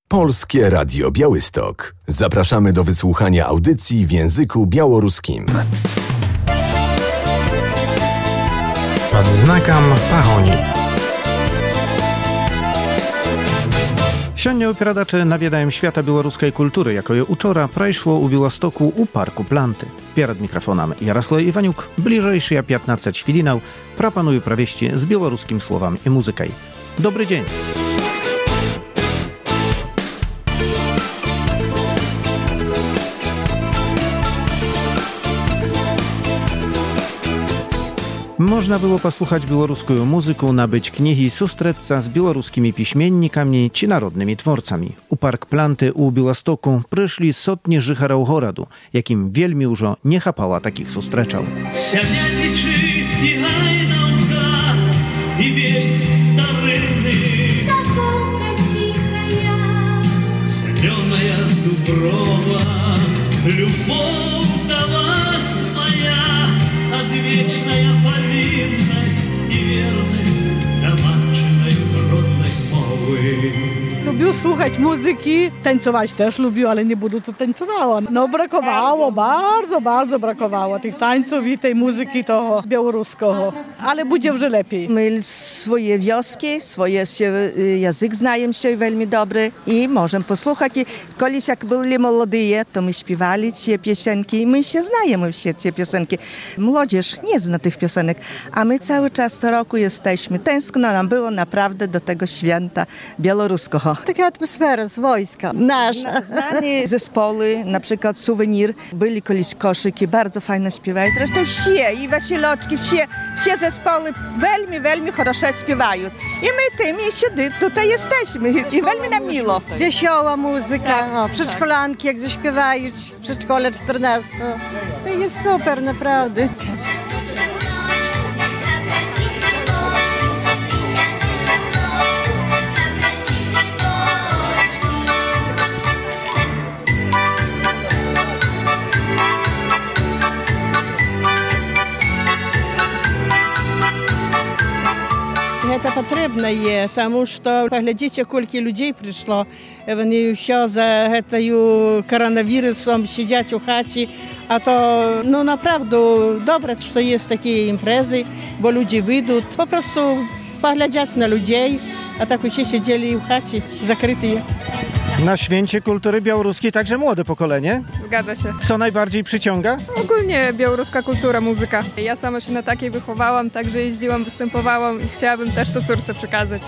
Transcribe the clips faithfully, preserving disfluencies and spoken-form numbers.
Polskie Radio Białystok. Zapraszamy do wysłuchania audycji w języku białoruskim. Pod znakом Pahoni. Siądnie opieraдаcze nawiedаем świata białoruskiej kultury, jako je uczora przeszło u Białostoku u Parku Planty. Przed mikrofonem Jarosław Iwaniuk, bliżejszy piętnaście chwilinał, proponuję prawieści z białoruskim słowami i muzyką. Dobry dzień! Można było posłuchać białoruską muzykę, nabyć księgi, sustreca z białoruskimi piśmiennikami czy narodnymi twórcami. U Park Planty u Białostoku przyszli sotnie życharów Horadu, jakim wielmi już nie chapała takich sustreczał. Lubił słuchać muzyki, tańcować też lubił, ale nie budu to tańcowała. No brakowało, bardzo, bardzo brakowało tych tańców i tej muzyki to białoruskiego, ale będzie już lepiej. My swoje wioski, swoje się, język znają się veľmi dobry i możemy posłuchać. I kiedyś jak byli młodzi, to my śpiewali te piosenki i my się znajemy все te piosenki. Młodzież nie zna tych piosenek, a my cały czas co roku jesteśmy. Tęskno nam było naprawdę do tego święta białoruskiego. Taka atmosfera z wojska nasza. Znane zespoły, na przykład Suwenir, byli kiedyś koszyki, bardzo fajnie śpiewają. Zresztą все, i Wasiloczki, все, все zespoły veľmi, veľmi хорошо śpiewają. I my tym i сюди, tutaj jesteśmy i veľmi nam miło. Wiesioła muzyka, o, przedszkolanki jak zaśpiewają z przedszkola czternastego. To jest super, naprawdę. Это потрібно є, тому що поглядіть, скільки людей прийшло. Вони ще за этою коронавірусом сидять у хаті. А то, ну, направду, добре, що є такі імпрези, бо люди вийдуть, попросту поглядять на людей, а так усі сиділи в хаті, закриті. Na święcie kultury białoruskiej także młode pokolenie. Zgadza się. Co najbardziej przyciąga? Ogólnie białoruska kultura, muzyka. Ja sama się na takiej wychowałam, także jeździłam, występowałam i chciałabym też to córce przekazać.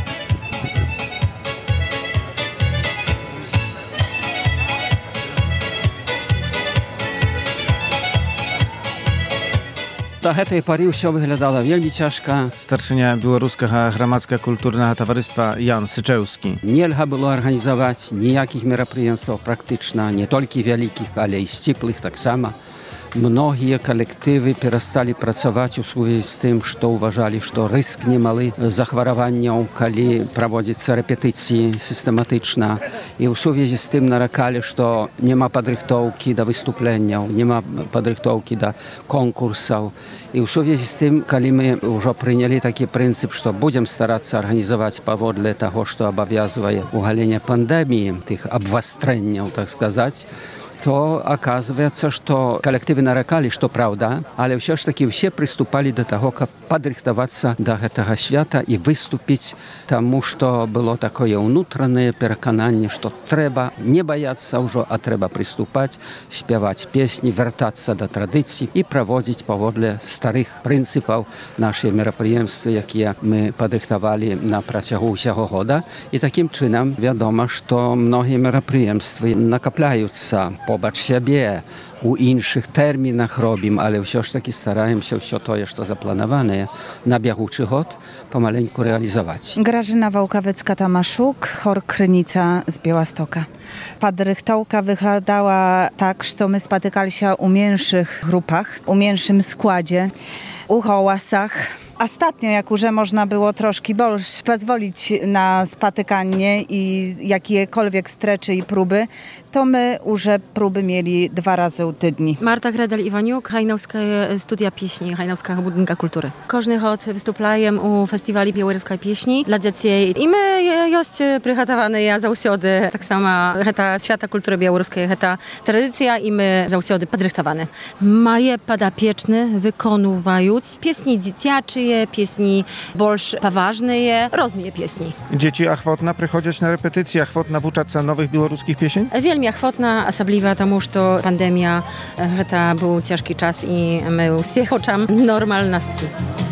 Do гэтай пары ўсё выглядала вельмі цяжка. Старшыня беларускага грамадска-культурнага таварыства Ян Сычэўскі. Нельга было арганізаваць ніякіх мерапрыемстваў практычна, не толькі вялікіх, але і сціплых таксама. Многія калектывы перасталі працаваць у сувязі з тым, што ўважалі, што рыск немалы захвараванняў, калі праводзіцца рэпетыцыі сістэматычна. І ў сувязі з тым наракалі, што няма падрыхтоўкі да выступленняў, няма падрыхтоўкі да конкурсаў. І ў сувязі з тым, калі мы ўжо прынялі такі прынцып, што будзем старацца арганізаваць паводле таго, што абавязвае ў галіне пандэміі, тых абвастрэнняў, так сказаць, то оказывается, что коллективы наракали, что правда, але все ж таки все приступали до того, как подрыхтоваться до этого свята и выступить тому, что было такое внутреннее переконание, что треба не бояться уже, а треба приступать, спевать песни, вертаться до традиций и проводить поводле старых принципов наши мероприемства, які мы подрыхтовали на протягу усього года. И таким чином, ведомо, что многие мероприемства накопляются побач сябе, у іншых тэрмінах робім, але ўсё ж такі стараемся ўсё тое, што запланаванае на бягучы год, помаленьку реализовать. Grażyna Wałkawecka-Tomaszuk, chor Krynica z Białegostoka. Podrychtowka wyglądała tak, że my spotykali się u mniejszych grupach, u mniejszym składzie, u hałasach. Ostatnio, jak już można było troszkę больше pozwolić na spotykanie i jakiekolwiek streczy i próby, to my już próby mieli dwa razy w tygodniu. Marta Gredel-Iwaniuk, Hajnowskie Studia Pieśni Hajnowskiego Budynka Kultury. Każdy rok występuję u festiwali białoruskiej pieśni dla dzieci i my jest przygotowane ja zawsiody, tak samo ta świata kultury białoruskiej, ta tradycja i my zawsiody podrychtowane. Moje podopieczne wykonują pieśni dzieciacze, pieśni больше poważne, różne pieśni. Dzieci ochotna przychodzić na repetycje, ochotna wuczać się nowych białoruskich pieśni? Wielmi ochotna, особливо тому, że pandemia to był ciężki czas i my wszyscy chcemy normalności.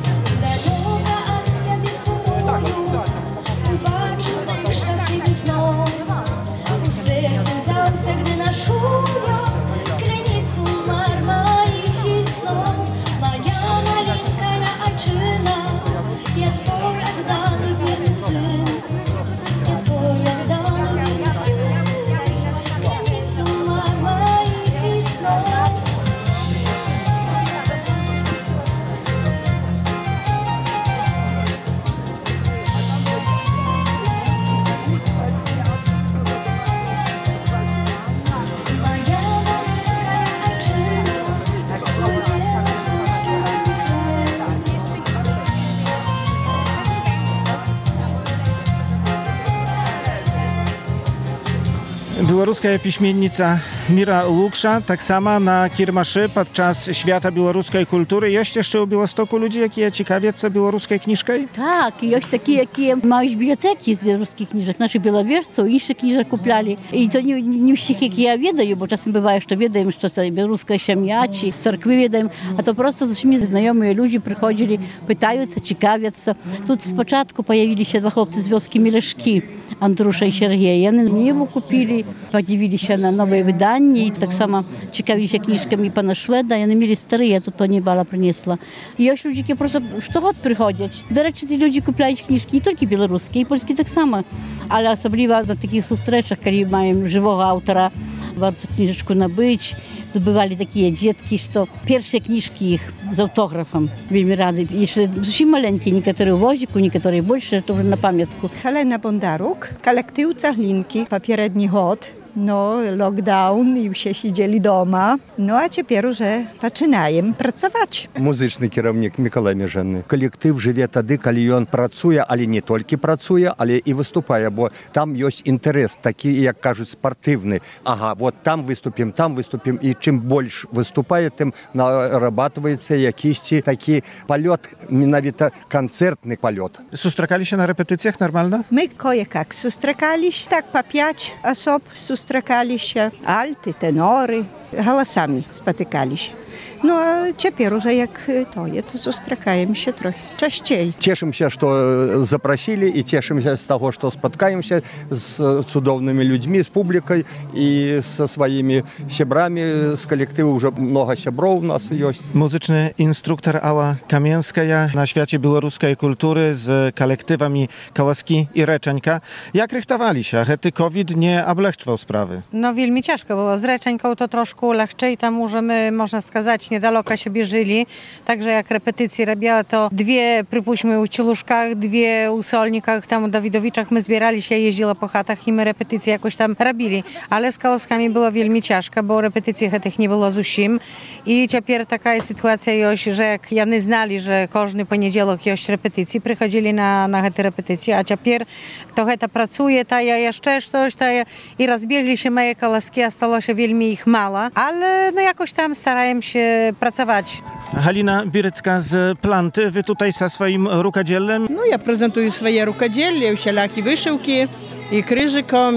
Białoruska piśmiennica Mira Łuksza, tak samo na Kirmaszy podczas Świata Białoruskiej Kultury. Jest jeszcze u Białostoku ludzi, jakie ciekawią się białoruskiej kniżką? Tak, jest takie, jakie mają biblioteki z białoruskich kniżek. Nasi białowierscy innych kniżek kupili. I to nie, nie wszystkich, jakie ja wiedzają, bo czasem bywa, że wiedzają, że to białoruska siemiaci, z cerkwi wiedzają, a to prosto z nimi znajomi ludzie przychodzili, pytają się, ciekawią się. Тут z początku pojawili się dwa chłopcy z wioski Mileszki, Andrusza i Siergieja. Oni nie kupili, podziwili się na nowe wydanie i tak samo ciekawili się kniżkami pana Szweda. Oni mieli stare, ja to nie bala przyniosła. I jest ludzie, którzy po prostu co rok przychodzą. Do rzeczy, ci ludzie kupują kniżki nie tylko białoruskie, i polskie tak samo. Ale особливо na takich sustrzeczach, kiedy mają żywego autora, warto kniżeczkę nabyć. Zdobywali takie dzieci, że pierwsze kniżki ich z autografem. Wielmi rady. Jeszcze zupełnie maleńkie, niektóre w woziku, niektóre больше, to już na pamiątku. Helena Bondaruk, kolektyw Cahlinki, poprzedni rok. No, lockdown i wszyscy siedzieli doma. No, a teraz już zaczynają pracować. Muzyczny kierownik Mikołaj Mierzenny. Kolektyw żyje wtedy, kiedy on pracuje, ale nie tylko pracuje, ale i występuje, bo tam jest interes taki, jak кажуть, sportywny. Aha, вот tam wystąpimy, tam wystąpimy i czym больше występuje, tym narабатывается jakiś taki полет, mianowicie koncertny полет. Sustrzekali się na repetycjach normalnie? My kojekak sustrzekaliśmy, tak po pięć osób sustrzekali się, alty, tenory, głosami spotykali się. No a teraz już jak to jest, to sustrzekamy się trochę częściej. Cieszymy się, że zaprosili i cieszymy się z tego, że spotkają się z cudownymi ludźmi, z publiką i ze swoimi siebrami, z kolektywu już mnogo siebrów u nas jest. Muzyczny instruktor Ala Kamińska na Świecie Białoruskiej Kultury z kolektywami Kołaski i Reczanka. Jak rychtowali się? Hety COVID nie oblегчwał sprawy? No, wielmi ciężko było. Z Reczanką to troszkę lehczej, tam możemy, można сказать, niedaleko siebie żyli, także jak repetycje robiła, to dwie, przypuśćmy, u Cieluszkach, dwie u Solnikach, tam u Dawidowiczach my zbierali się, jeździła po chatach i my repetycje jakoś tam robili, ale z Kołaskami było wielmi ciężko, bo repetycji tych nie było zusim i teraz taka jest sytuacja już, że jak jany znali, że każdy poniedziałek jest repetycji, przychodzili na, na te repetycje, a teraz to heta pracuje, ta ja jeszcze coś, ta ja, i rozbiegli się moje Kołaski, a stało się wielmi ich mało, ale no jakoś tam starają się pracować. Halina Birycka z Planty, wy tutaj ze swoim rukadziełem? No ja prezentuję swoje rukadzielie, wszelakie wyszyłki, i krzyżykom,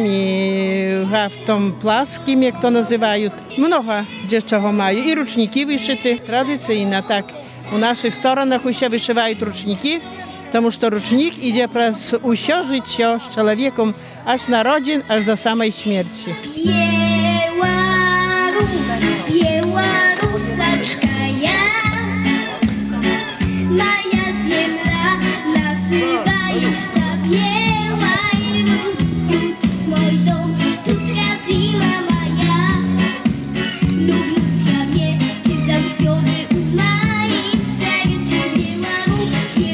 i haftom płaskim, jak to nazywają. Mnogo czego mają. I roczniki wyszyte, tradycyjne, tak. U naszych stronach się wyszywają roczniki, потому что ручник idzie przez usie życie z człowiekiem, aż narodzin, aż do samej śmierci. Moja ziemia nazywając ta biała i Rusiu, tut mój dom, tut rodzina moja. Lublicja mnie, ty zawsiody u moim sercu Białoruś,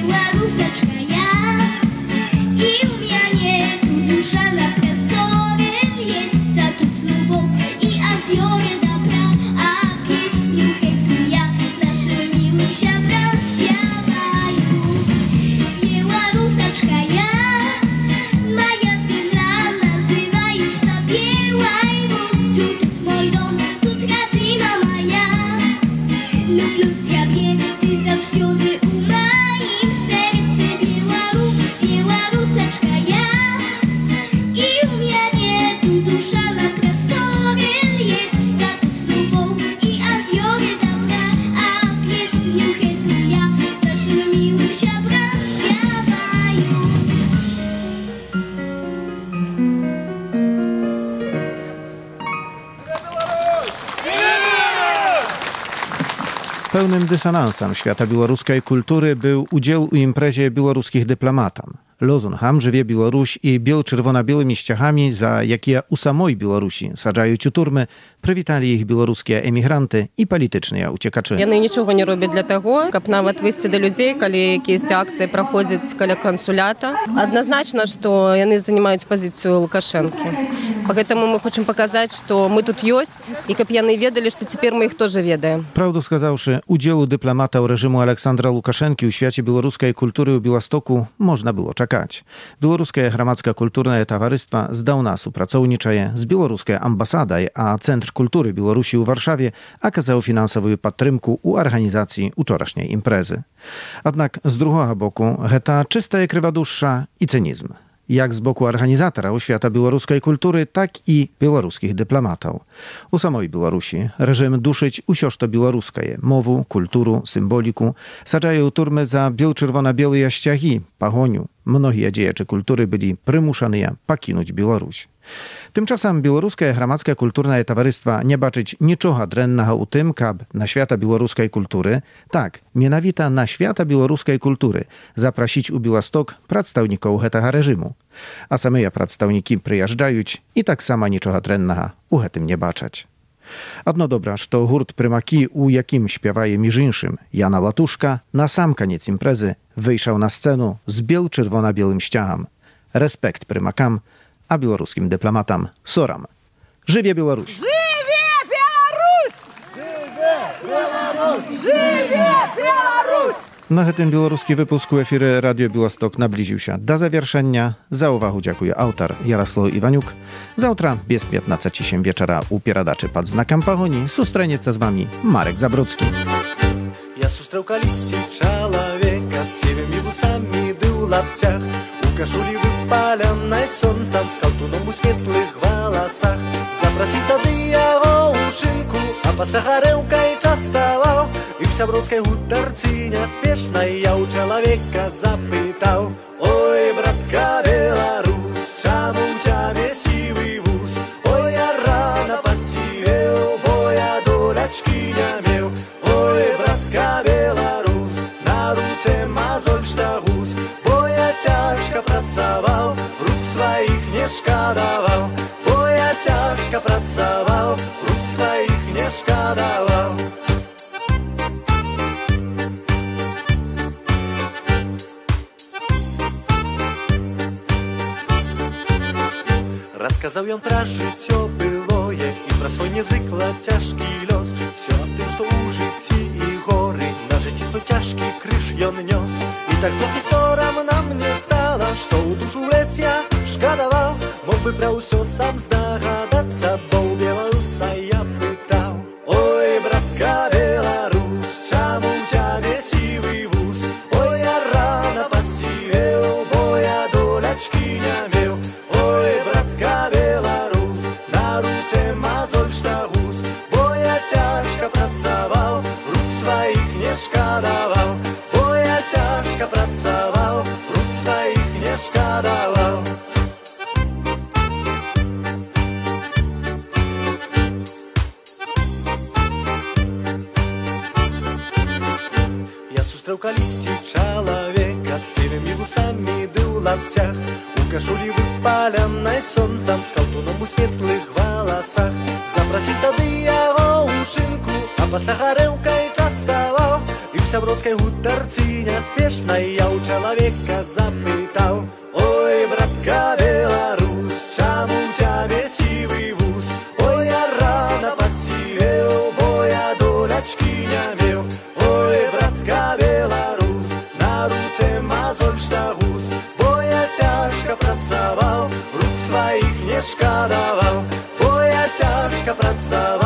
Pełnym dysonansem świata białoruskiej kultury był udział u imprezie białoruskich dyplomatom. Lozungam żywie Białoruś i biel-czerwona-białymi ściachami, za jakie u samej Białorusi sadzają u turmy, przywitali ich białoruskie emigranty i polityczne uciekacze. Яны нічога не робяць для таго, каб нават выйсці да людзей, калі якісь акцыі праходзяць каля кансулята. Адназначна, што яны занимаюць пазіцыю Лукашэнкі. Поэтому мы хочам паказаць, што мы тут ёсць, і каб яны ведалі, што цяпер мы іх теж ведаем. Prawdę сказавшы, udziału dyplomatów reżimu Aleksandra Łukaszenki u świecie białoruskiej kultury u Białostoku można było czekać. Białoruskie Hromadzkie Kulturne Towarzystwa zdawna współpracowniczaje z białoruską ambasadą, a Centr Kultury Białorusi u Warszawie okazał finansową podtrzymkę u organizacji wczorajszej imprezy. Jednak z drugiego boku heta czysta krywa dusza i cynizm. Jak z boku organizatora świata białoruskiej kultury, tak i białoruskich dyplomatów. U samej Białorusi reżim duszyć usiożto białoruskie, mowu, kulturu, symboliku, sadzają turmy za biel-czerwona-białe ściagi, pagoniu. Mnogie dziejacze kultury byli przymuszani pakinąć Białoruś. Tymczasem Białoruskie Hromadzkie Kulturne Towarzystwa nie baczyć niczego drennego u tym, kab na świata białoruskiej kultury, tak, mianowita na świata białoruskiej kultury, zaprosić u Białystok przedstawników tego reżimu. A same przedstawniki przyjeżdżają i tak samo niczego drennego u tym nie baczać. Одно добра, што гурт «Прымакі», у якім śpiewaje між іншым Jana Latuszka, na sam koniec imprezy wyjszał na scenę z biel-czerwona-białym ściacham. Respekt prymakam, a białoruskim dyplomatom soram. Żywie Białoruś! Żywie Białoruś! Żywie Białoruś! Żywie Białoruś! Na tym białoruski wypusku efiry Radio Białystok nabliżył się do zawieszenia. Za uwagę dziękuję autor Jarosław Iwaniuk. Zawtra bez piętnastej wieczora u Pieradaczy pod znakiem pagoni sustraniece z wami Marek Zabrudzki. Я сустрэў калісьці чалавека з сівымі вусамі ды ў лапцях, у кашулі выпаленай сонцам, з каўтуном у светлых валасах. Запрасіў тады яго ў шынку, а пасля гарэўкай частаваў, і ў сяброўскай гутарцы няспешнай я ў чалавека запытаў: ой, братка беларус, чаму ў цябе сівы вус? Ой, я рана пасівеў, бо я долячкі не меў. Ой, братка беларус, на руце мазоль штагус, бо я цяжка працаваў, рук сваіх не шкадаваў. Бо я цяжка працаваў, рук сваіх не шкадаваў. Расказаў ён пра жыццё былое і пра свой незвыкла цяжкі лёс. Всё аб тым, што ў жыцці і горы на жыцці свой цяжкі крыж ён нёс. І так трохі сорамна мне стала, што ў душу лез я шкадаваў. Мог бы пра ўсё сам здагадацца, бо ў беларуса я пытаў: ой, братка беларус, чаму ў цябе сівы вус? Ой, я рана пасівеў, бо я долячкі не меў. Ой, братка беларус, на руце мазоль штагус, бо я цяжка працаваў, рук сваіх не шкадаваў. Бо я цяжка працаваў, рук сваіх не шкадаваў. Я сустрэў калісьці чалавека з сівымі вусамі ды ў лапцях, у кашулі выпаленай сонцам, з каўтуном у светлых валасах. Запрасіў тады яго ў шынку, а пасля гарэўкай частаваў, і ў сяброўскай гутарцы няспешнай я ў чалавека запытаў: ой, братка беларус, чаму ў цябе сівы вус? Ой, я рана пасівеў, бо я долячкі не меў. Ой, братка беларус, на руце мазоль штагус, бо я цяжка працаваў, рук сваіх не шкадаваў. Бо я цяжка працаваў,